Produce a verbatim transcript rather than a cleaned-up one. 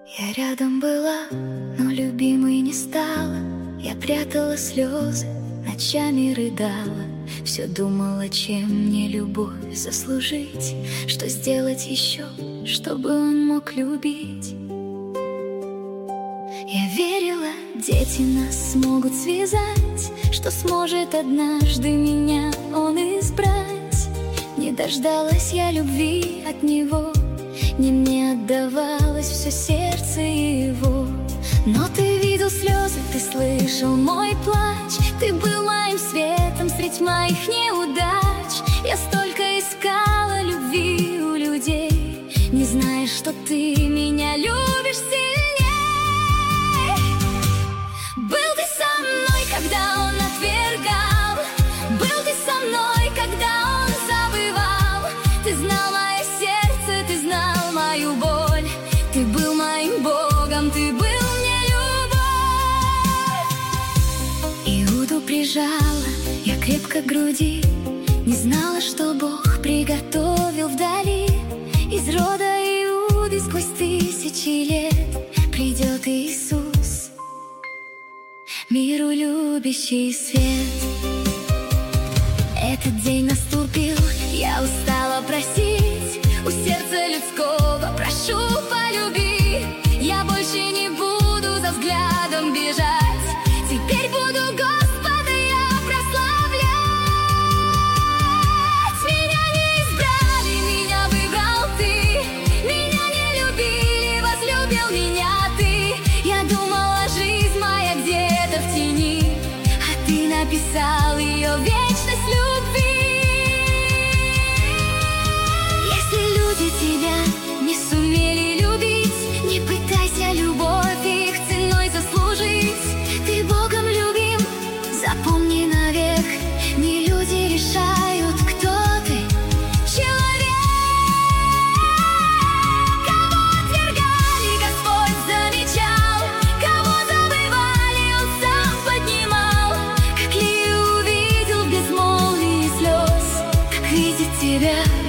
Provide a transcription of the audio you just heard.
Я рядом была, но любимой не стала. Я прятала слезы, ночами рыдала. Все думала, чем мне любовь заслужить, что сделать еще, чтобы он мог любить. Я верила, дети нас смогут связать, что сможет однажды меня он избрать. Не дождалась я любви от него, не мне отдавалось все сердце его. Но ты видел слезы, ты слышал мой плач, ты был моим светом средь моих неудач. Я столько искала любви у людей, не зная, что ты меня любишь сильней. Был ты со мной, когда он отвергал, был ты со мной, когда он забывал. Ты знал мое сердце, ты знал мою боль, ты был моим Богом, ты был прижала я крепко к груди, не знала, что Бог приготовил вдали. Из рода Иуды сквозь тысячи лет придет Иисус, миру любящий свет. Этот день наступил, я устала просить у сердца людского, прошу, полюби. Я больше не буду за взглядом бежать, теперь буду Господа прославлять. Меня не избрали, меня выбрал ты, меня не любили, возлюбил меня ты. Я думала, жизнь моя где-то в тени, а ты написал ее вечность любви. Если люди тебя не сумели любить, не пытайся любовь их ценой заслужить. Ты Богом любим, запомни навек, не люди решают, кто ты, человек. Кого отвергали, Господь замечал, кого забывали, Он сам поднимал. Как Лию увидел в безмолвии слез, как видит тебя